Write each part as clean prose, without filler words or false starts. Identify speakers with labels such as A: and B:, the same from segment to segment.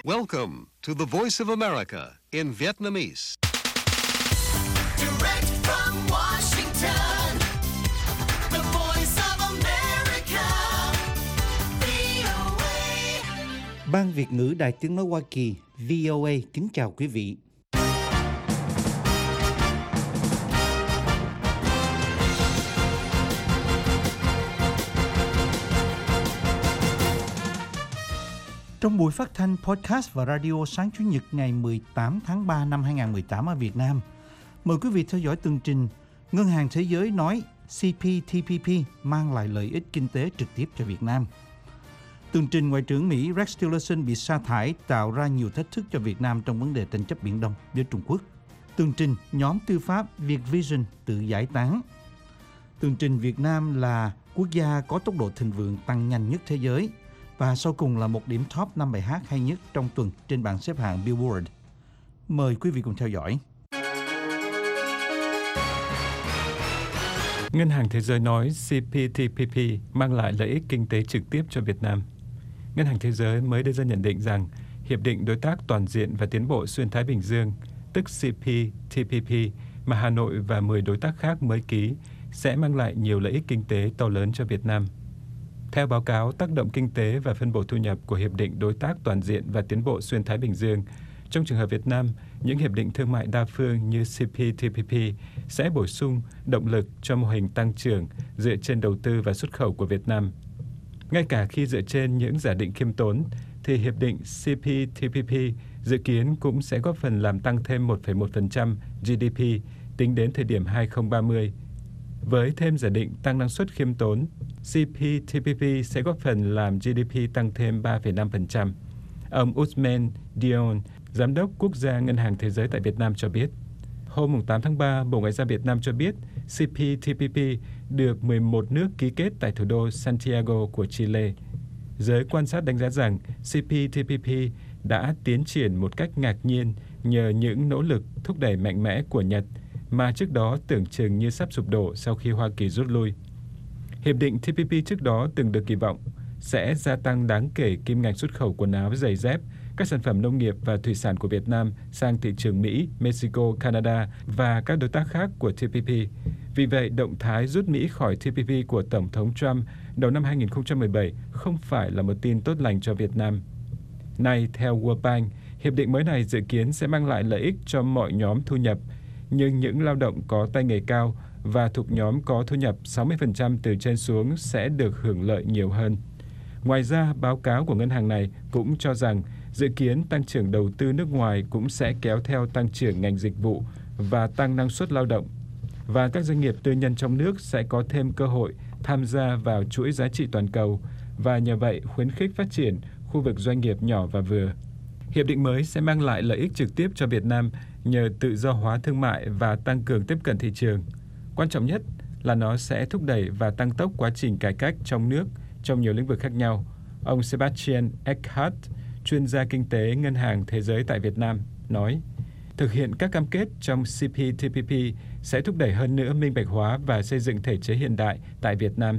A: Welcome to the Voice of America in Vietnamese.
B: Direct from Washington, the Voice of America, VOA.
C: Ban Việt ngữ Đài Tiếng nói Hoa Kỳ VOA kính chào quý vị. Trong buổi phát thanh podcast và radio sáng Chủ nhật ngày 18 tháng 3 năm 2018 ở Việt Nam, mời quý vị theo dõi tường trình Ngân hàng Thế giới nói CPTPP mang lại lợi ích kinh tế trực tiếp cho Việt Nam. Tường trình Ngoại trưởng Mỹ Rex Tillerson bị sa thải tạo ra nhiều thách thức cho Việt Nam trong vấn đề tranh chấp Biển Đông với Trung Quốc. Tường trình nhóm tư pháp Việt Vision tự giải tán. Tường trình Việt Nam là quốc gia có tốc độ thịnh vượng tăng nhanh nhất thế giới. Và sau cùng là một điểm top 5 bài hát hay nhất trong tuần trên bảng xếp hạng Billboard. Mời quý vị cùng theo dõi.
D: Ngân hàng Thế giới nói CPTPP mang lại lợi ích kinh tế trực tiếp cho Việt Nam. Ngân hàng Thế giới mới đưa ra nhận định rằng Hiệp định Đối tác Toàn diện và Tiến bộ Xuyên Thái Bình Dương, tức CPTPP, mà Hà Nội và 10 đối tác khác mới ký, sẽ mang lại nhiều lợi ích kinh tế to lớn cho Việt Nam. Theo báo cáo tác động kinh tế và phân bổ thu nhập của Hiệp định Đối tác Toàn diện và Tiến bộ Xuyên Thái Bình Dương, trong trường hợp Việt Nam, những hiệp định thương mại đa phương như CPTPP sẽ bổ sung động lực cho mô hình tăng trưởng dựa trên đầu tư và xuất khẩu của Việt Nam. Ngay cả khi dựa trên những giả định khiêm tốn, thì hiệp định CPTPP dự kiến cũng sẽ góp phần làm tăng thêm 1,1% GDP tính đến thời điểm 2030. Với thêm giả định tăng năng suất khiêm tốn, CPTPP sẽ góp phần làm GDP tăng thêm 3,5%. Ông Ousmane Dione, Giám đốc Quốc gia Ngân hàng Thế giới tại Việt Nam cho biết. Hôm 8 tháng 3, Bộ Ngoại giao Việt Nam cho biết CPTPP được 11 nước ký kết tại thủ đô Santiago của Chile. Giới quan sát đánh giá rằng CPTPP đã tiến triển một cách ngạc nhiên nhờ những nỗ lực thúc đẩy mạnh mẽ của Nhật, mà trước đó tưởng chừng như sắp sụp đổ sau khi Hoa Kỳ rút lui. Hiệp định TPP trước đó từng được kỳ vọng sẽ gia tăng đáng kể kim ngạch xuất khẩu quần áo, giày dép, các sản phẩm nông nghiệp và thủy sản của Việt Nam sang thị trường Mỹ, Mexico, Canada và các đối tác khác của TPP. Vì vậy, động thái rút Mỹ khỏi TPP của Tổng thống Trump đầu năm 2017 không phải là một tin tốt lành cho Việt Nam. Nay, theo World Bank, hiệp định mới này dự kiến sẽ mang lại lợi ích cho mọi nhóm thu nhập, nhưng những lao động có tay nghề cao và thuộc nhóm có thu nhập 60% từ trên xuống sẽ được hưởng lợi nhiều hơn. Ngoài ra, báo cáo của ngân hàng này cũng cho rằng dự kiến tăng trưởng đầu tư nước ngoài cũng sẽ kéo theo tăng trưởng ngành dịch vụ và tăng năng suất lao động. Và các doanh nghiệp tư nhân trong nước sẽ có thêm cơ hội tham gia vào chuỗi giá trị toàn cầu và nhờ vậy khuyến khích phát triển khu vực doanh nghiệp nhỏ và vừa. Hiệp định mới sẽ mang lại lợi ích trực tiếp cho Việt Nam nhờ tự do hóa thương mại và tăng cường tiếp cận thị trường. Quan trọng nhất là nó sẽ thúc đẩy và tăng tốc quá trình cải cách trong nước trong nhiều lĩnh vực khác nhau. Ông Sebastian Eckhardt, chuyên gia kinh tế Ngân hàng Thế giới tại Việt Nam, nói, thực hiện các cam kết trong CPTPP sẽ thúc đẩy hơn nữa minh bạch hóa và xây dựng thể chế hiện đại tại Việt Nam.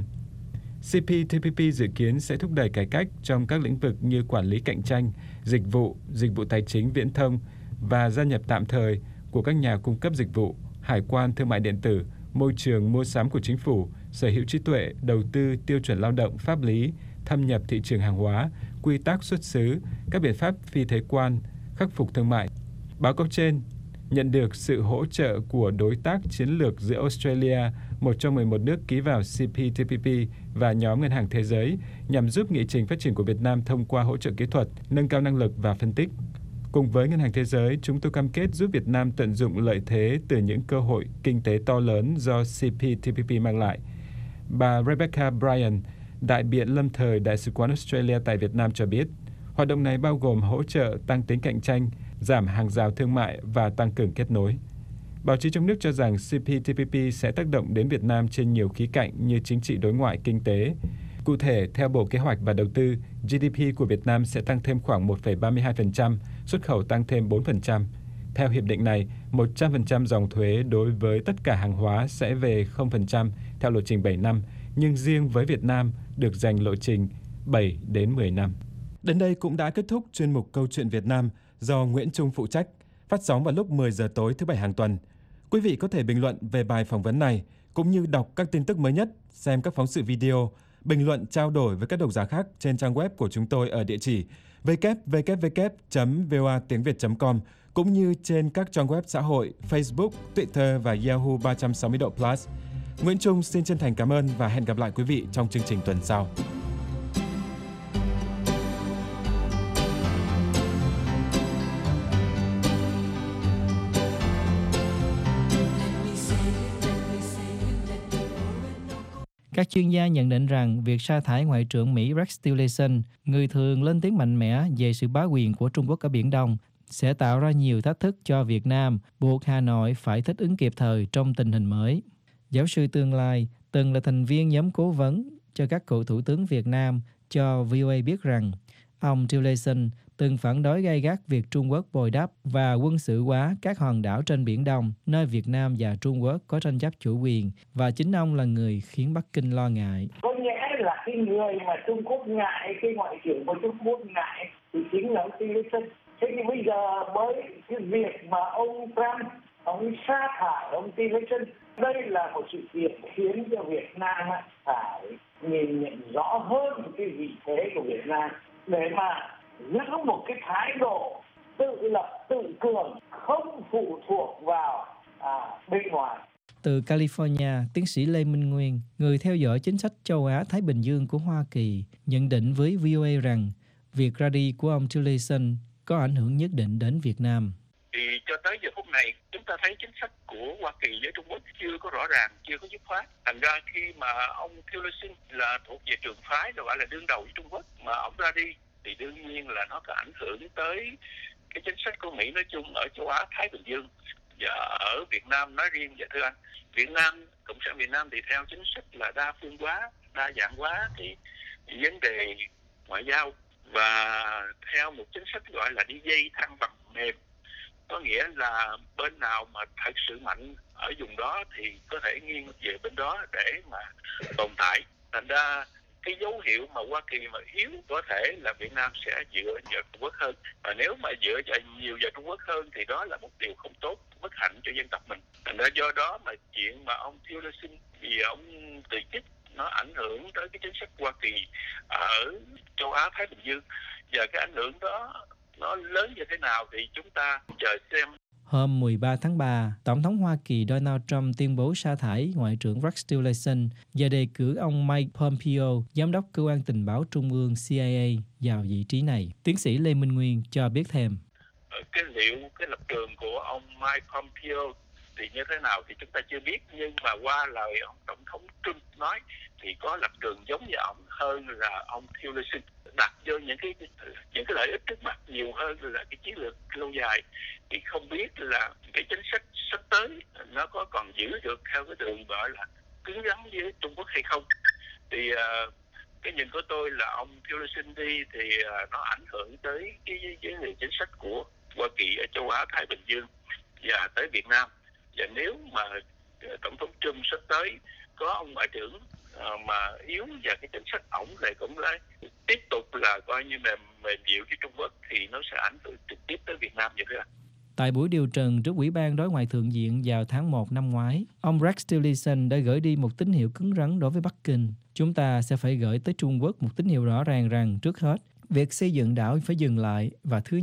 D: CPTPP dự kiến sẽ thúc đẩy cải cách trong các lĩnh vực như quản lý cạnh tranh, dịch vụ tài chính viễn thông và gia nhập tạm thời của các nhà cung cấp dịch vụ, hải quan thương mại điện tử, môi trường mua sắm của chính phủ, sở hữu trí tuệ, đầu tư, tiêu chuẩn lao động, pháp lý, thâm nhập thị trường hàng hóa, quy tắc xuất xứ, các biện pháp phi thuế quan, khắc phục thương mại. Báo cáo trên nhận được sự hỗ trợ của đối tác chiến lược giữa Australia, một trong 11 nước ký vào CPTPP, và nhóm Ngân hàng Thế giới nhằm giúp nghị trình phát triển của Việt Nam thông qua hỗ trợ kỹ thuật, nâng cao năng lực và phân tích. Cùng với Ngân hàng Thế giới, chúng tôi cam kết giúp Việt Nam tận dụng lợi thế từ những cơ hội kinh tế to lớn do CPTPP mang lại. Bà Rebecca Bryan, đại biện lâm thời Đại sứ quán Australia tại Việt Nam cho biết, hoạt động này bao gồm hỗ trợ tăng tính cạnh tranh, giảm hàng rào thương mại và tăng cường kết nối. Báo chí trong nước cho rằng CPTPP sẽ tác động đến Việt Nam trên nhiều khía cạnh như chính trị đối ngoại, kinh tế. Cụ thể, theo Bộ Kế hoạch và Đầu tư, GDP của Việt Nam sẽ tăng thêm khoảng 1,32%, xuất khẩu tăng thêm 4%. Theo hiệp định này, 100% dòng thuế đối với tất cả hàng hóa sẽ về 0% theo lộ trình 7 năm, nhưng riêng với Việt Nam được dành lộ trình 7 đến 10 năm. Đến đây cũng đã kết thúc chuyên mục Câu chuyện Việt Nam do Nguyễn Trung phụ trách, phát sóng vào lúc 10 giờ tối thứ Bảy hàng tuần. Quý vị có thể bình luận về bài phỏng vấn này, cũng như đọc các tin tức mới nhất, xem các phóng sự video, bình luận trao đổi với các độc giả khác trên trang web của chúng tôi ở địa chỉ www.voatiengviet.com, cũng như trên các trang web xã hội Facebook, Twitter và Yahoo 360 độ Plus. Nguyễn Trung xin chân thành cảm ơn và hẹn gặp lại quý vị trong chương trình tuần sau.
E: Các chuyên gia nhận định rằng việc sa thải Ngoại trưởng Mỹ Rex Tillerson, người thường lên tiếng mạnh mẽ về sự bá quyền của Trung Quốc ở Biển Đông, sẽ tạo ra nhiều thách thức cho Việt Nam, buộc Hà Nội phải thích ứng kịp thời trong tình hình mới. Giáo sư tương lai, từng là thành viên nhóm cố vấn cho các cựu thủ tướng Việt Nam, cho VOA biết rằng ông Tillerson từng phản đối gay gắt việc Trung Quốc bồi đắp và quân sự hóa các hòn đảo trên Biển Đông, nơi Việt Nam và Trung Quốc có tranh chấp chủ quyền, và chính ông là người khiến Bắc Kinh lo ngại.
F: Có nghĩa là cái người mà Trung Quốc ngại, cái ngoại trưởng của Trung Quốc ngại thì chính là ông Tillerson. Thế thì bây giờ mới cái việc mà ông Trump, ông sa thải ông Tillerson, đây là một sự kiện khiến cho Việt Nam phải nhìn nhận rõ hơn cái vị thế của Việt Nam để mà giữ một cái thái độ tự lập, tự cường, không phụ thuộc vào bên ngoài.
E: Từ California, tiến sĩ Lê Minh Nguyên, người theo dõi chính sách châu Á-Thái Bình Dương của Hoa Kỳ, nhận định với VOA rằng việc ra đi của ông Tillerson có ảnh hưởng nhất định đến Việt Nam.
G: Thì cho tới giờ phút này, chúng ta thấy chính sách của Hoa Kỳ với Trung Quốc chưa có rõ ràng, chưa có dứt khoát. Thành ra khi mà ông Tillerson là thuộc về trường phái, gọi là đương đầu với Trung Quốc, mà ông ra đi, thì đương nhiên là nó có ảnh hưởng tới cái chính sách của Mỹ nói chung ở châu Á Thái Bình Dương và ở Việt Nam nói riêng. Và thưa anh, Cộng sản Việt Nam thì theo chính sách là đa phương hóa, đa dạng hóa thì vấn đề ngoại giao, và theo một chính sách gọi là đi dây thăng bằng mềm, có nghĩa là bên nào mà thật sự mạnh ở vùng đó thì có thể nghiêng về bên đó để mà tồn tại. Thành ra cái dấu hiệu mà Hoa Kỳ mà yếu có thể là Việt Nam sẽ dựa vào Trung Quốc hơn, và nếu mà dựa nhiều vào Trung Quốc hơn thì đó là một điều không tốt, bất hạnh cho dân tộc mình. Thành ra do đó mà chuyện mà ông Tillerson vì ông từ chức nó ảnh hưởng tới cái chính sách Hoa Kỳ ở châu Á Thái Bình Dương, và cái ảnh hưởng đó nó lớn như thế nào thì chúng ta chờ xem.
E: Hôm 13 tháng 3, Tổng thống Hoa Kỳ Donald Trump tuyên bố sa thải Ngoại trưởng Rex Tillerson và đề cử ông Mike Pompeo, Giám đốc Cơ quan Tình báo Trung ương CIA, vào vị trí này. Tiến sĩ Lê Minh Nguyên cho biết thêm.
G: Liệu cái lập trường của ông Mike Pompeo thì như thế nào thì chúng ta chưa biết, nhưng mà qua lời ông Tổng thống Trump nói thì có lập trường giống như ông hơn là ông Tillerson, đặt vô những cái lợi ích trước mặt nhiều hơn là cái chiến lược lâu dài. Thì không biết là cái chính sách sắp tới nó có còn giữ được theo cái đường gọi là cứng rắn với Trung Quốc hay không. Thì cái nhìn của tôi là ông Tillerson đi thì nó ảnh hưởng tới cái chính sách của Hoa Kỳ ở châu Á Thái Bình Dương và tới Việt Nam. Và nếu mà Tổng thống Trump sắp tới có ông ngoại trưởng mà yếu và cái chính sách ổng lại cũng lại tiếp tục là coi như mềm dịu với Trung Quốc thì nó sẽ ảnh hưởng trực tiếp tới Việt Nam vậy đó.
E: Tại buổi điều trần trước Ủy ban Đối ngoại Thượng viện vào tháng 1 năm ngoái, ông Rex Tillerson đã gửi đi một tín hiệu cứng rắn đối với Bắc Kinh. Chúng ta sẽ phải gửi tới Trung Quốc một tín hiệu rõ ràng rằng trước hết, việc xây dựng đảo phải dừng lại, và thứ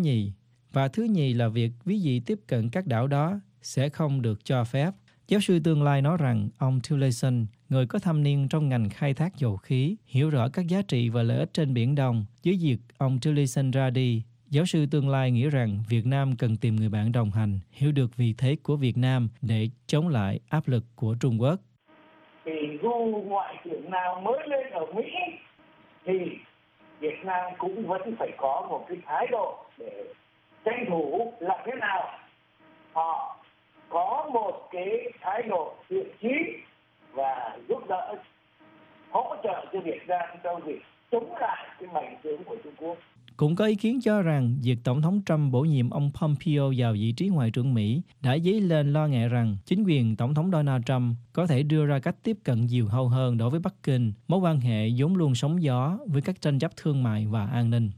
E: nhì là việc quý vị tiếp cận các đảo đó sẽ không được cho phép. Giáo sư tương lai nói rằng ông Tillerson, người có thâm niên trong ngành khai thác dầu khí, hiểu rõ các giá trị và lợi ích trên Biển Đông. Dưới việc ông Tillerson ra đi, giáo sư tương lai nghĩ rằng Việt Nam cần tìm người bạn đồng hành, hiểu được vị thế của Việt Nam để chống lại áp lực của Trung Quốc.
F: Thì dù ngoại trưởng nào mới lên ở Mỹ thì Việt Nam cũng vẫn phải có một cái thái độ để tranh thủ là thế nào. Họ có một cái thái độ thiện chí và giúp đỡ, hỗ trợ cho Việt Nam trong việc chống lại cái mạnh tướng của Trung Quốc.
E: Cũng có ý kiến cho rằng việc Tổng thống Trump bổ nhiệm ông Pompeo vào vị trí Ngoại trưởng Mỹ đã dấy lên lo ngại rằng chính quyền Tổng thống Donald Trump có thể đưa ra cách tiếp cận diều hâu hơn đối với Bắc Kinh, mối quan hệ vốn luôn sóng gió với các tranh chấp thương mại và an ninh.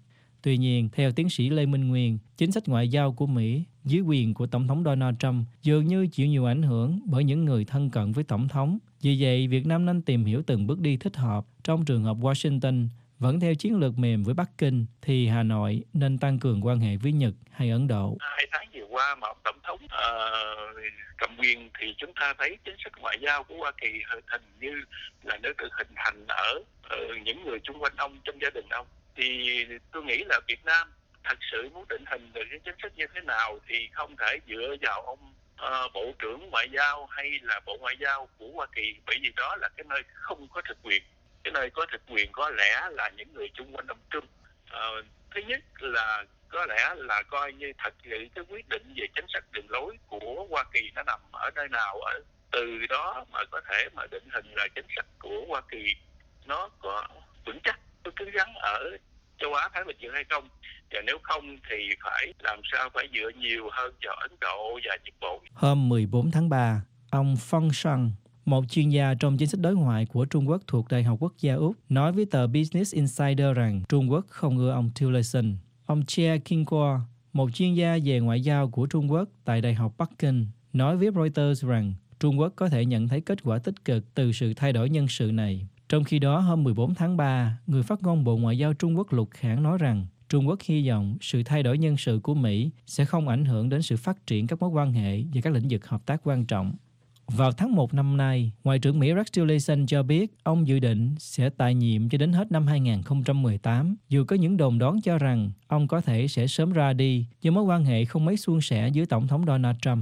E: Tuy nhiên, theo tiến sĩ Lê Minh Nguyên, chính sách ngoại giao của Mỹ dưới quyền của Tổng thống Donald Trump dường như chịu nhiều ảnh hưởng bởi những người thân cận với Tổng thống. Vì vậy, Việt Nam nên tìm hiểu từng bước đi thích hợp. Trong trường hợp Washington vẫn theo chiến lược mềm với Bắc Kinh, thì Hà Nội nên tăng cường quan hệ với Nhật hay Ấn Độ.
G: 2 tháng vừa qua mà ông Tổng thống cầm quyền thì chúng ta thấy chính sách ngoại giao của Hoa Kỳ hình như là nó được hình thành ở những người xung quanh ông, trong gia đình ông. Thì tôi nghĩ là Việt Nam thật sự muốn định hình được cái chính sách như thế nào thì không thể dựa vào ông Bộ trưởng Ngoại giao hay là Bộ Ngoại giao của Hoa Kỳ, bởi vì đó là cái nơi không có thực quyền. Cái nơi có thực quyền có lẽ là những người xung quanh ông Trump. Thứ nhất là có lẽ là coi như thật sự cái quyết định về chính sách đường lối của Hoa Kỳ nó nằm ở nơi nào, ở từ đó mà có thể mà định hình là chính sách của Hoa Kỳ nó có vững chắc, có cứng rắn ở châu Á Thái Bình Dương hay không. Và nếu không thì phải làm sao phải dựa nhiều hơn vào Ấn Độ và Nhật Bản.
E: Hôm 14 tháng 3, ông Phong Shang, một chuyên gia trong chính sách đối ngoại của Trung Quốc thuộc Đại học Quốc gia Úc, nói với tờ Business Insider rằng Trung Quốc không ưa ông Tillerson. Ông Chia Qingguo, một chuyên gia về ngoại giao của Trung Quốc tại Đại học Bắc Kinh, nói với Reuters rằng Trung Quốc có thể nhận thấy kết quả tích cực từ sự thay đổi nhân sự này. Trong khi đó, hôm 14 tháng 3, người phát ngôn Bộ Ngoại giao Trung Quốc Lục Khảng nói rằng Trung Quốc hy vọng sự thay đổi nhân sự của Mỹ sẽ không ảnh hưởng đến sự phát triển các mối quan hệ và các lĩnh vực hợp tác quan trọng. Vào tháng 1 năm nay, Ngoại trưởng Mỹ Rex Tillerson cho biết ông dự định sẽ tại nhiệm cho đến hết năm 2018, dù có những đồn đoán cho rằng ông có thể sẽ sớm ra đi do mối quan hệ không mấy suôn sẻ với Tổng thống Donald Trump.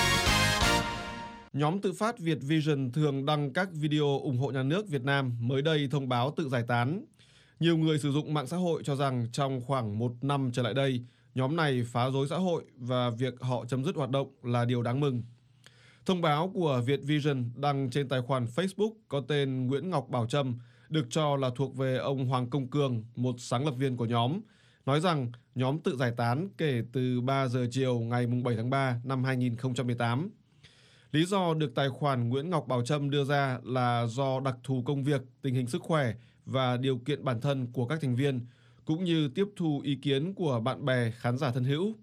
H: Nhóm tự phát Việt Vision thường đăng các video ủng hộ nhà nước Việt Nam mới đây thông báo tự giải tán. Nhiều người sử dụng mạng xã hội cho rằng trong khoảng 1 năm trở lại đây, nhóm này phá rối xã hội và việc họ chấm dứt hoạt động là điều đáng mừng. Thông báo của Việt Vision đăng trên tài khoản Facebook có tên Nguyễn Ngọc Bảo Trâm, được cho là thuộc về ông Hoàng Công Cường, một sáng lập viên của nhóm, nói rằng nhóm tự giải tán kể từ 3 giờ chiều ngày 7 tháng 3 năm 2018. Lý do được tài khoản Nguyễn Ngọc Bảo Trâm đưa ra là do đặc thù công việc, tình hình sức khỏe và điều kiện bản thân của các thành viên, cũng như tiếp thu ý kiến của bạn bè, khán giả thân hữu.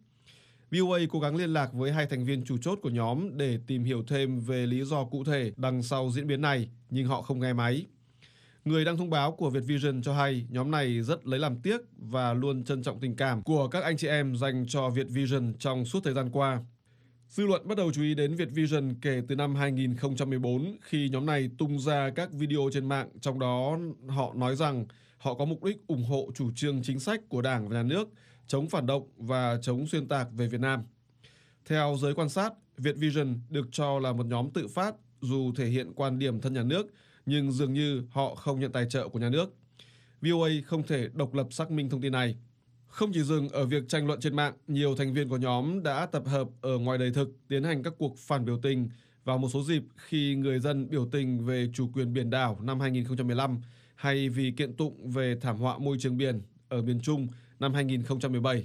H: VOA cố gắng liên lạc với 2 thành viên chủ chốt của nhóm để tìm hiểu thêm về lý do cụ thể đằng sau diễn biến này, nhưng họ không nghe máy. Người đăng thông báo của Việt Vision cho hay nhóm này rất lấy làm tiếc và luôn trân trọng tình cảm của các anh chị em dành cho Việt Vision trong suốt thời gian qua. Dư luận bắt đầu chú ý đến Việt Vision kể từ năm 2014 khi nhóm này tung ra các video trên mạng, trong đó họ nói rằng họ có mục đích ủng hộ chủ trương chính sách của Đảng và Nhà nước, chống phản động và chống xuyên tạc về Việt Nam. Theo giới quan sát, Việt Vision được cho là một nhóm tự phát dù thể hiện quan điểm thân nhà nước, nhưng dường như họ không nhận tài trợ của nhà nước. VOA không thể độc lập xác minh thông tin này. Không chỉ dừng ở việc tranh luận trên mạng, nhiều thành viên của nhóm đã tập hợp ở ngoài đời thực tiến hành các cuộc phản biểu tình vào một số dịp khi người dân biểu tình về chủ quyền biển đảo năm 2015 hay vì kiện tụng về thảm họa môi trường biển ở miền Trung năm 2017.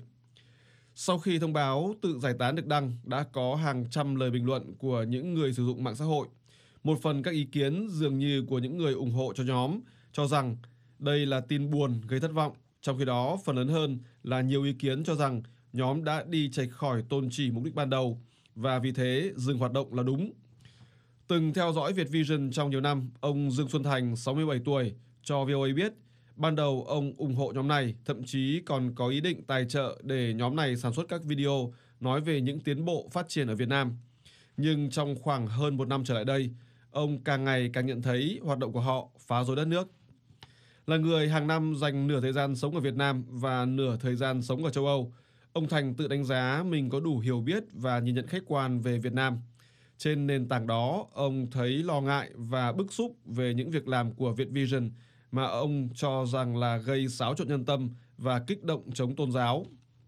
H: Sau khi thông báo tự giải tán được đăng, đã có hàng trăm lời bình luận của những người sử dụng mạng xã hội. Một phần các ý kiến dường như của những người ủng hộ cho nhóm cho rằng đây là tin buồn gây thất vọng. Trong khi đó, phần lớn hơn là nhiều ý kiến cho rằng nhóm đã đi chệch khỏi tôn chỉ mục đích ban đầu và vì thế dừng hoạt động là đúng. Từng theo dõi Việt Vision trong nhiều năm, ông Dương Xuân Thành, 67 tuổi, cho VOA biết ban đầu ông ủng hộ nhóm này, thậm chí còn có ý định tài trợ để nhóm này sản xuất các video nói về những tiến bộ phát triển ở Việt Nam. Nhưng trong khoảng hơn 1 năm trở lại đây, ông càng ngày càng nhận thấy hoạt động của họ phá rối đất nước. Là người hàng năm dành nửa thời gian sống ở Việt Nam và nửa thời gian sống ở châu Âu, ông Thành tự đánh giá mình có đủ hiểu biết và nhìn nhận khách quan về Việt Nam. Trên nền tảng đó, ông thấy lo ngại và bức xúc về những việc làm của Việt Vision mà ông cho rằng là gây xáo trộn nhân tâm và kích động chống tôn giáo.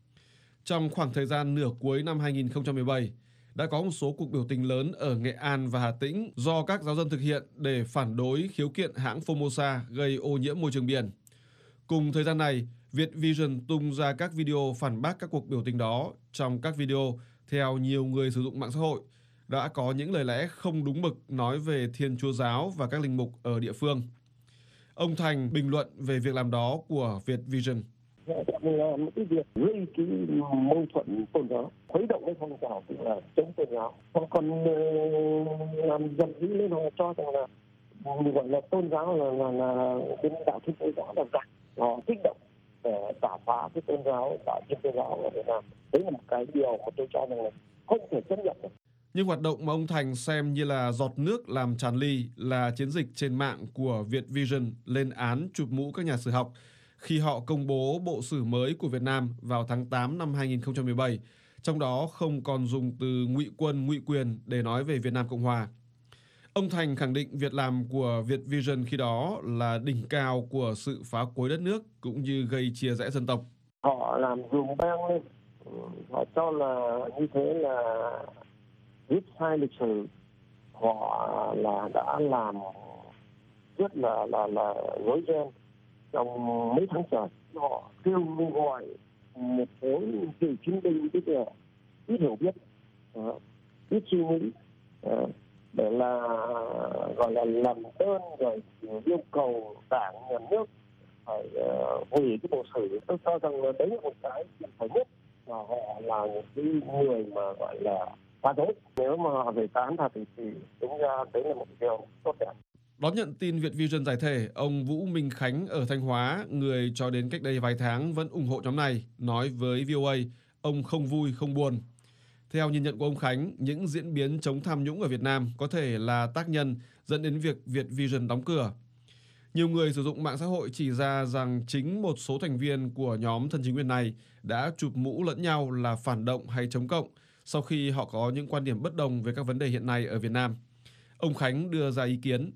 H: Trong khoảng thời gian nửa cuối năm 2017, đã có một số cuộc biểu tình lớn ở Nghệ An và Hà Tĩnh do các giáo dân thực hiện để phản đối khiếu kiện hãng Formosa gây ô nhiễm môi trường biển. Cùng thời gian này, Việt Vision tung ra các video phản bác các cuộc biểu tình đó. Trong các video, theo nhiều người sử dụng mạng xã hội, đã có những lời lẽ không đúng mực nói về Thiên Chúa Giáo và các linh mục ở địa phương. Ông Thành bình luận về việc làm đó của Việt Vision.
F: làm cái việc gây cái mâu thuẫn tôn giáo, khuấy động cái phong trào tức là chống tôn giáo. Họ còn làm dần dĩ lên, họ cho rằng là gọi là tôn giáo là bên đạo Thiên Chúa giáo là giặc, họ kích động để đả phá cái tôn giáo, đạo Thiên Chúa giáo ở Việt Nam. Đấy là một cái điều mà tôi cho rằng là không thể chấp nhận được.
H: Nhưng hoạt động mà ông Thành xem như là giọt nước làm tràn ly là chiến dịch trên mạng của Việt Vision lên án chụp mũ các nhà sử học khi họ công bố bộ sử mới của Việt Nam vào tháng 8 năm 2017, trong đó không còn dùng từ ngụy quân, ngụy quyền để nói về Việt Nam Cộng Hòa. Ông Thành khẳng định việc làm của Việt Vision khi đó là đỉnh cao của sự phá cối đất nước cũng như gây chia rẽ dân tộc.
F: Họ làm dùng beng lên, họ cho là như thế là viết sai lịch sử, họ là đã làm rất là rối ren trong mấy tháng trời. Họ kêu gọi một số cựu chiến binh tức là ít hiểu biết, ít suy nghĩ để là gọi là làm đơn rồi yêu cầu đảng nhà nước phải hủy cái bộ sử. Tôi cho rằng là đấy là một cái phải nhất, và họ là những cái người mà gọi là phá rối. Nếu mà họ về tán thật thì đúng ra đấy là một điều tốt đẹp.
H: Đón nhận tin Việt Vision giải thể, ông Vũ Minh Khánh ở Thanh Hóa, người cho đến cách đây vài tháng vẫn ủng hộ nhóm này, nói với VOA, ông không vui, không buồn. Theo nhìn nhận của ông Khánh, những diễn biến chống tham nhũng ở Việt Nam có thể là tác nhân dẫn đến việc Việt Vision đóng cửa. Nhiều người sử dụng mạng xã hội chỉ ra rằng chính một số thành viên của nhóm thân chính quyền này đã chụp mũ lẫn nhau là phản động hay chống cộng sau khi họ có những quan điểm bất đồng về các vấn đề hiện nay ở Việt Nam. Ông Khánh đưa ra ý kiến.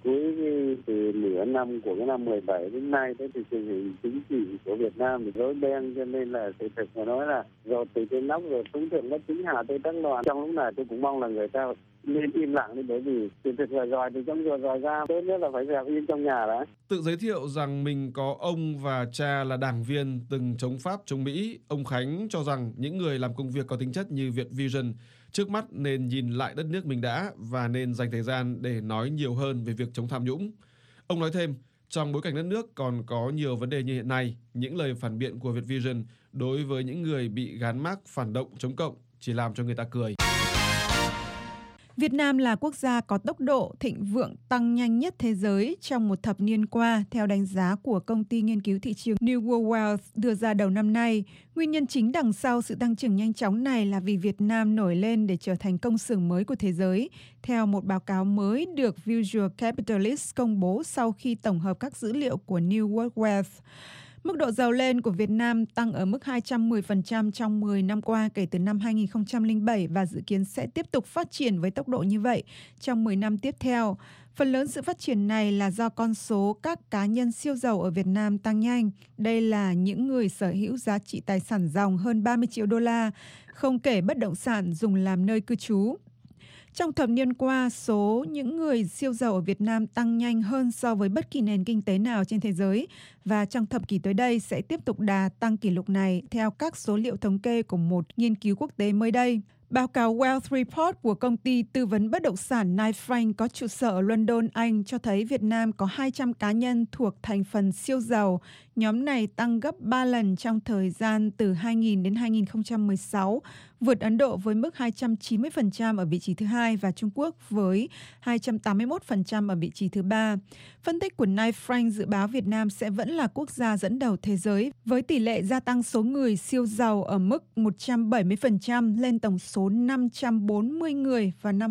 I: Từ nửa năm của cái năm 17 đến nay thì tình hình chính trị của Việt Nam thì rối beng, cho nên là sự thực mà nói là rồi từ trên nóc rồi xuống thượng nó chính hạ tôi tăng đoàn. Trong lúc này tôi cũng mong là người ta nên im lặng đi, bởi vì sự thực là rồi thì trong rồi ra tốt nhất là phải dẹp yên trong nhà đã.
H: Tự giới thiệu rằng mình có ông và cha là đảng viên từng chống Pháp chống Mỹ, ông Khánh cho rằng những người làm công việc có tính chất như Việt Vision trước mắt nên nhìn lại đất nước mình đã và nên dành thời gian để nói nhiều hơn về việc chống tham nhũng. Ông nói thêm, trong bối cảnh đất nước còn có nhiều vấn đề như hiện nay, những lời phản biện của Việt Vision đối với những người bị gán mác phản động chống cộng chỉ làm cho người ta cười.
J: Việt Nam là quốc gia có tốc độ thịnh vượng tăng nhanh nhất thế giới trong một thập niên qua, theo đánh giá của công ty nghiên cứu thị trường New World Wealth đưa ra đầu năm nay. Nguyên nhân chính đằng sau sự tăng trưởng nhanh chóng này là vì Việt Nam nổi lên để trở thành công xưởng mới của thế giới, theo một báo cáo mới được Visual Capitalist công bố sau khi tổng hợp các dữ liệu của New World Wealth. Mức độ giàu lên của Việt Nam tăng ở mức 210% trong 10 năm qua kể từ năm 2007 và dự kiến sẽ tiếp tục phát triển với tốc độ như vậy trong 10 năm tiếp theo. Phần lớn sự phát triển này là do con số các cá nhân siêu giàu ở Việt Nam tăng nhanh. Đây là những người sở hữu giá trị tài sản ròng hơn 30 triệu đô la, không kể bất động sản dùng làm nơi cư trú. Trong thập niên qua, số những người siêu giàu ở Việt Nam tăng nhanh hơn so với bất kỳ nền kinh tế nào trên thế giới và trong thập kỷ tới đây sẽ tiếp tục đà tăng kỷ lục này theo các số liệu thống kê của một nghiên cứu quốc tế mới đây. Báo cáo Wealth Report của công ty tư vấn bất động sản Knight Frank có trụ sở ở London, Anh cho thấy Việt Nam có 200 cá nhân thuộc thành phần siêu giàu. Nhóm này tăng gấp 3 lần trong thời gian từ 2000 đến 2016, vượt Ấn Độ với mức 290% ở vị trí thứ hai và Trung Quốc với 281% ở vị trí thứ ba. Phân tích của Knight Frank dự báo Việt Nam sẽ vẫn là quốc gia dẫn đầu thế giới với tỷ lệ gia tăng số người siêu giàu ở mức 170% lên tổng số 540 người vào năm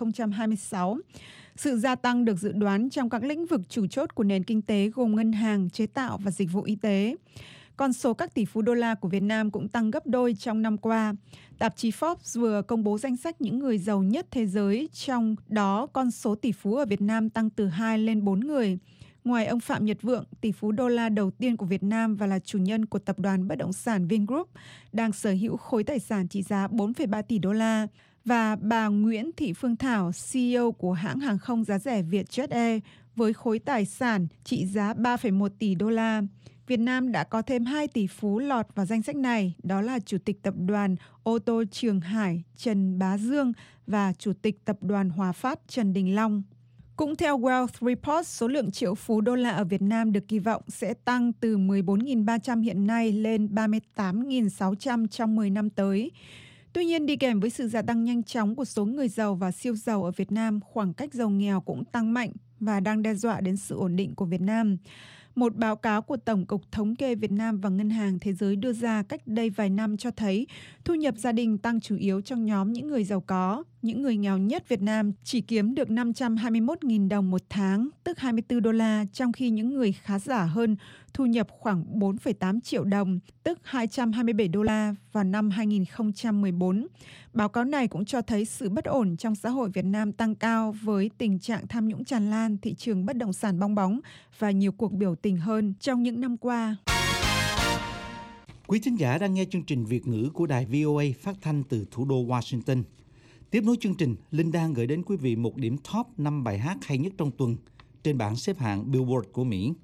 J: 2026. Sự gia tăng được dự đoán trong các lĩnh vực chủ chốt của nền kinh tế gồm ngân hàng, chế tạo và dịch vụ y tế. Con số các tỷ phú đô la của Việt Nam cũng tăng gấp đôi trong năm qua. Tạp chí Forbes vừa công bố danh sách những người giàu nhất thế giới, trong đó con số tỷ phú ở Việt Nam tăng từ 2 lên 4 người. Ngoài ông Phạm Nhật Vượng, tỷ phú đô la đầu tiên của Việt Nam và là chủ nhân của tập đoàn bất động sản Vingroup, đang sở hữu khối tài sản trị giá 4,3 tỷ đô la, và bà Nguyễn Thị Phương Thảo, CEO của hãng hàng không giá rẻ Vietjet Air, với khối tài sản trị giá 3,1 tỷ đô la. Việt Nam đã có thêm 2 tỷ phú lọt vào danh sách này, đó là Chủ tịch Tập đoàn Ô tô Trường Hải Trần Bá Dương và Chủ tịch Tập đoàn Hòa Phát Trần Đình Long. Cũng theo Wealth Report, số lượng triệu phú đô la ở Việt Nam được kỳ vọng sẽ tăng từ 14.300 hiện nay lên 38.600 trong 10 năm tới. Tuy nhiên, đi kèm với sự gia tăng nhanh chóng của số người giàu và siêu giàu ở Việt Nam, khoảng cách giàu nghèo cũng tăng mạnh và đang đe dọa đến sự ổn định của Việt Nam. Một báo cáo của Tổng cục Thống kê Việt Nam và Ngân hàng Thế giới đưa ra cách đây vài năm cho thấy thu nhập gia đình tăng chủ yếu trong nhóm những người giàu có. Những người nghèo nhất Việt Nam chỉ kiếm được 521.000 đồng một tháng, tức 24 đô la, trong khi những người khá giả hơn thu nhập khoảng 4,8 triệu đồng, tức 227 đô la vào năm 2014. Báo cáo này cũng cho thấy sự bất ổn trong xã hội Việt Nam tăng cao với tình trạng tham nhũng tràn lan, thị trường bất động sản bong bóng và nhiều cuộc biểu tình hơn trong những năm qua.
C: Quý thính giả đang nghe chương trình Việt ngữ của đài VOA phát thanh từ thủ đô Washington. Tiếp nối chương trình, Linh đang gửi đến quý vị một điểm top 5 bài hát hay nhất trong tuần trên bảng xếp hạng Billboard của Mỹ.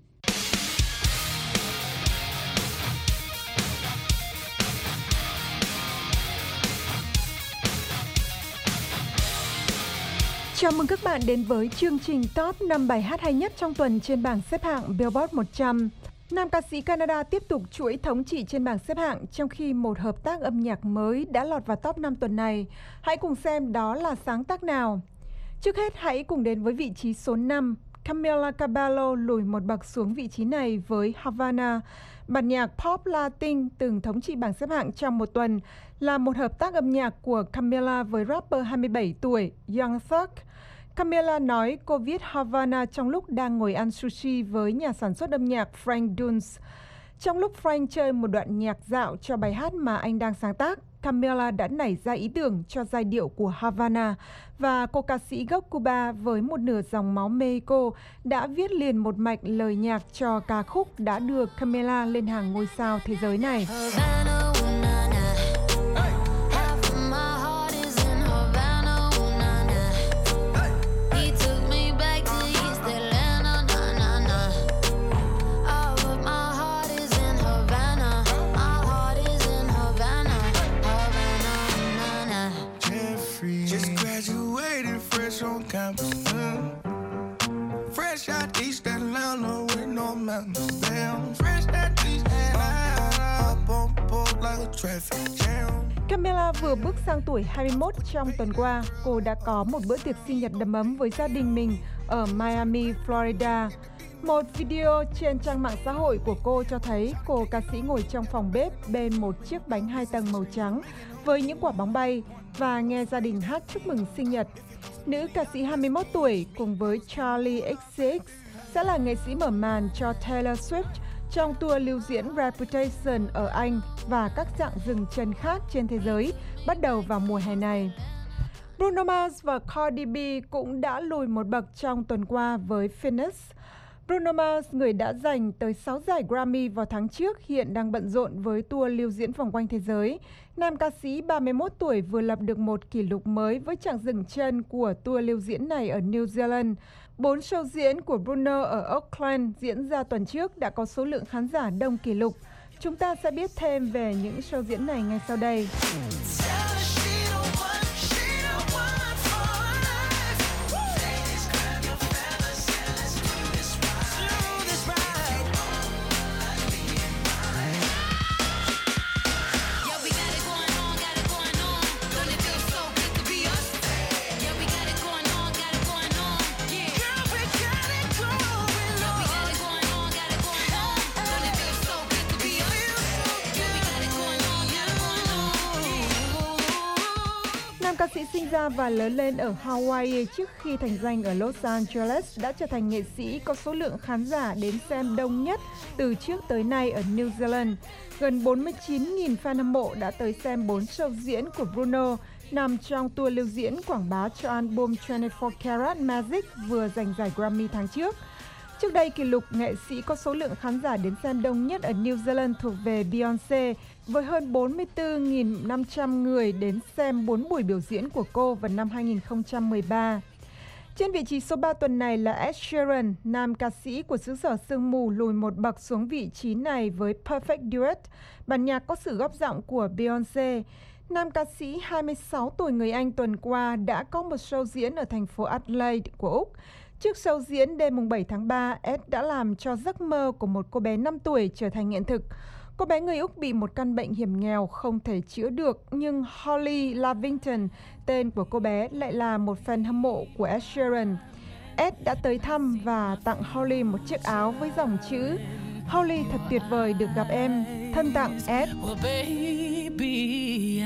J: Chào mừng các bạn đến với chương trình top 5 bài hát hay nhất trong tuần trên bảng xếp hạng Billboard 100. Nam ca sĩ Canada tiếp tục chuỗi thống trị trên bảng xếp hạng trong khi một hợp tác âm nhạc mới đã lọt vào top 5 tuần này. Hãy cùng xem đó là sáng tác nào. Trước hết hãy cùng đến với vị trí số 5. Camila Cabello lùi một bậc xuống vị trí này với Havana. Bản nhạc pop Latin từng thống trị bảng xếp hạng trong một tuần là một hợp tác âm nhạc của Camila với rapper 27 tuổi Young Thug. Camila nói cô viết Havana trong lúc đang ngồi ăn sushi với nhà sản xuất âm nhạc Frank Dunes. Trong lúc Frank chơi một đoạn nhạc dạo cho bài hát mà anh đang sáng tác, Camila đã nảy ra ý tưởng cho giai điệu của Havana và cô ca sĩ gốc Cuba với một nửa dòng máu Mexico đã viết liền một mạch lời nhạc cho ca khúc đã đưa Camila lên hàng ngôi sao thế giới này. Camila vừa bước sang tuổi 21 trong tuần qua, cô đã có một bữa tiệc sinh nhật đầm ấm với gia đình mình ở Miami, Florida. Một video trên trang mạng xã hội của cô cho thấy cô ca sĩ ngồi trong phòng bếp bên một chiếc bánh 2 tầng màu trắng với những quả bóng bay và nghe gia đình hát chúc mừng sinh nhật. Nữ ca sĩ 21 tuổi cùng với Charlie XCX sẽ là nghệ sĩ mở màn cho Taylor Swift trong tour lưu diễn Reputation ở Anh và các dạng dừng chân khác trên thế giới bắt đầu vào mùa hè này. Bruno Mars và Cardi B cũng đã lùi một bậc trong tuần qua với Phoenix. Bruno Mars, người đã giành tới 6 giải Grammy vào tháng trước, hiện đang bận rộn với tour lưu diễn vòng quanh thế giới. Nam ca sĩ 31 tuổi vừa lập được một kỷ lục mới với chặng dừng chân của tour lưu diễn này ở New Zealand. 4 show diễn của Bruno ở Auckland diễn ra tuần trước đã có số lượng khán giả đông kỷ lục. Chúng ta sẽ biết thêm về những show diễn này ngay sau đây. Ca sĩ sinh ra và lớn lên ở Hawaii trước khi thành danh ở Los Angeles đã trở thành nghệ sĩ có số lượng khán giả đến xem đông nhất từ trước tới nay ở New Zealand. Gần 49.000 fan hâm mộ đã tới xem 4 show diễn của Bruno nằm trong tour lưu diễn quảng bá cho album 24 Karat Magic vừa giành giải Grammy tháng trước. Trước đây, kỷ lục nghệ sĩ có số lượng khán giả đến xem đông nhất ở New Zealand thuộc về Beyoncé với hơn 44.500 người đến xem 4 buổi biểu diễn của cô vào năm 2013. Trên vị trí số 3 tuần này là Ed Sheeran, nam ca sĩ của xứ sở sương mù lùi một bậc xuống vị trí này với Perfect Duet, bản nhạc có sự góp giọng của Beyoncé. Nam ca sĩ 26 tuổi người Anh tuần qua đã có một show diễn ở thành phố Adelaide của Úc. Trước show diễn đêm 7 tháng 3, Ed đã làm cho giấc mơ của một cô bé 5 tuổi trở thành hiện thực. Cô bé người Úc bị một căn bệnh hiểm nghèo không thể chữa được, nhưng Holly Lavington, tên của cô bé, lại là một fan hâm mộ của Ed Sheeran. Ed đã tới thăm và tặng Holly một chiếc áo với dòng chữ Holly thật tuyệt vời được gặp em, thân tặng Ed.
B: Well, baby,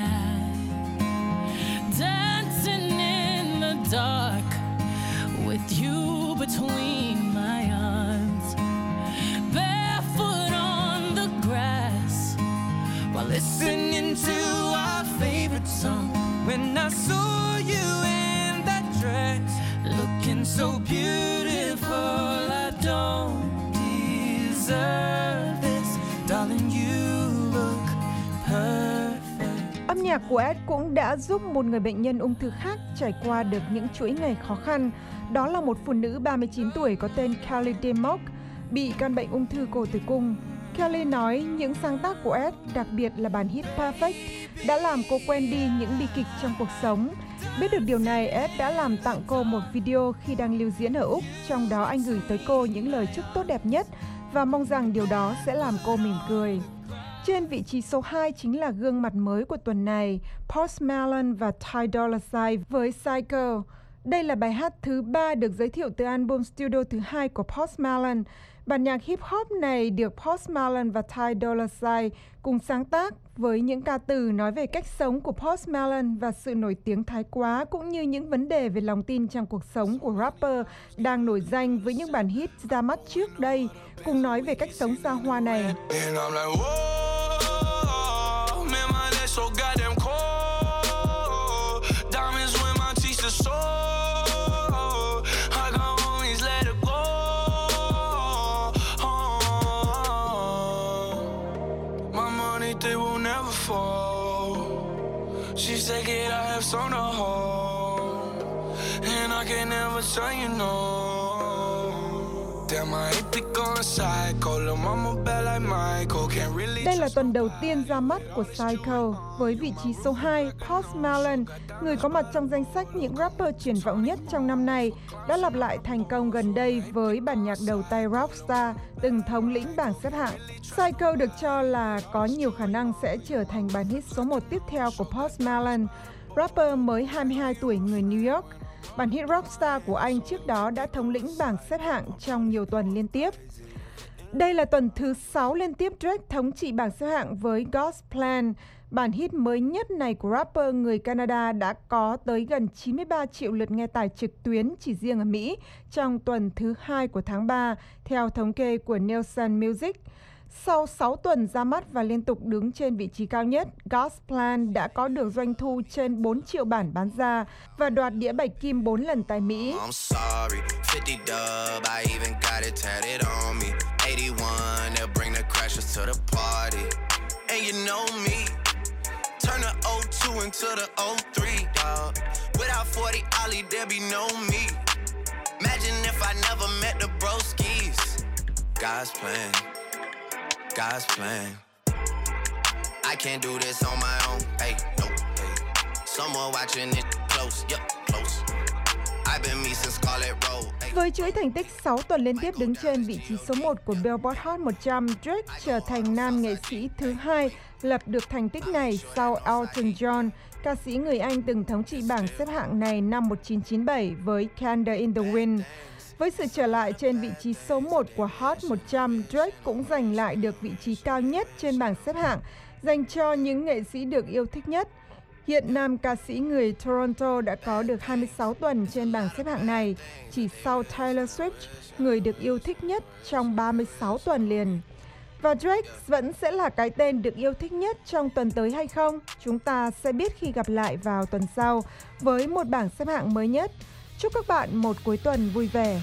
B: dancing in the dark with you between my arms, barefoot on the grass while listening to our favorite song. When I saw you in that dress, looking so beautiful, I don't deserve this, darling, you look perfect.
J: Âm nhạc của Ed cũng đã giúp một người bệnh nhân ung thư khác trải qua được những chuỗi ngày khó khăn. Đó là một phụ nữ 39 tuổi có tên Kelly DeMock, bị căn bệnh ung thư cổ tử cung. Kelly nói những sáng tác của Ed, đặc biệt là bản hit Perfect, đã làm cô quên đi những bi kịch trong cuộc sống. Biết được điều này, Ed đã làm tặng cô một video khi đang lưu diễn ở Úc, trong đó anh gửi tới cô những lời chúc tốt đẹp nhất và mong rằng điều đó sẽ làm cô mỉm cười. Trên vị trí số 2 chính là gương mặt mới của tuần này, Post Malone và Ty Dolla $ign với Psycho. Đây là bài hát thứ 3 được giới thiệu từ album studio thứ 2 của Post Malone. Bản nhạc hip hop này được Post Malone và Ty Dolla $ign cùng sáng tác, với những ca từ nói về cách sống của Post Malone và sự nổi tiếng thái quá, cũng như những vấn đề về lòng tin trong cuộc sống của rapper đang nổi danh với những bản hit ra mắt trước đây, cùng nói về cách sống xa hoa này.
B: On the whole, and I can never say you no. Damn, I hate to go psycho. Lil' mama bad like Michael. Can't really.
J: Đây là tuần đầu tiên ra mắt của Psycho. Với vị trí số 2, Post Malone, người có mặt trong danh sách những rapper triển vọng nhất trong năm nay, đã lặp lại thành công gần đây với bản nhạc đầu tay Rockstar, từng thống lĩnh bảng xếp hạng. Psycho được cho là có nhiều khả năng sẽ trở thành bản hit số 1 tiếp theo của Post Malone. Rapper mới 22 tuổi người New York, bản hit Rockstar của anh trước đó đã thống lĩnh bảng xếp hạng trong nhiều tuần liên tiếp. Đây là tuần thứ 6 liên tiếp Drake thống trị bảng xếp hạng với God's Plan. Bản hit mới nhất này của rapper người Canada đã có tới gần 93 triệu lượt nghe tải trực tuyến chỉ riêng ở Mỹ trong tuần thứ 2 của tháng 3, theo thống kê của Nielsen Music. Sau 6 tuần ra mắt và liên tục đứng trên vị trí cao nhất, God's Plan đã có được doanh thu trên 4 triệu bản bán ra và đoạt đĩa bạch kim 4 lần tại Mỹ.
B: God's plan. I can't do this on my own. Hey, no, hey. Someone watching it close, yep, close. I've been me since Scarlet Road.
J: Với chuỗi thành tích 6 tuần liên tiếp đứng trên vị trí số 1 của Billboard Hot 100, Drake trở thành nam nghệ sĩ thứ 2 lập được thành tích này sau Elton John, ca sĩ người Anh từng thống trị bảng xếp hạng này năm 1997 với Candle in the Wind. Với sự trở lại trên vị trí số 1 của Hot 100, Drake cũng giành lại được vị trí cao nhất trên bảng xếp hạng dành cho những nghệ sĩ được yêu thích nhất. Hiện nam ca sĩ người Toronto đã có được 26 tuần trên bảng xếp hạng này, chỉ sau Taylor Swift, người được yêu thích nhất trong 36 tuần liền. Và Drake vẫn sẽ là cái tên được yêu thích nhất trong tuần tới hay không? Chúng ta sẽ biết khi gặp lại vào tuần sau với một bảng xếp hạng mới nhất. Chúc các bạn một cuối tuần vui vẻ.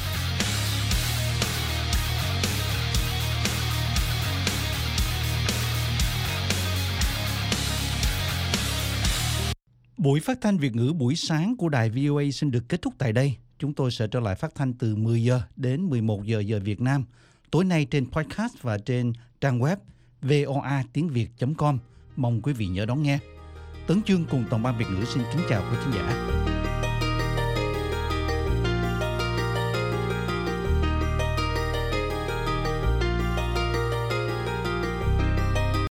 C: Buổi phát thanh Việt ngữ buổi sáng của đài VOA xin được kết thúc tại đây. Chúng tôi sẽ trở lại phát thanh từ 10 giờ đến 11 giờ giờ Việt Nam. Tối nay trên podcast và trên trang web voatiengviet.com. Mong quý vị nhớ đón nghe. Tấn Chương cùng toàn ban Việt ngữ xin kính chào quý khán giả.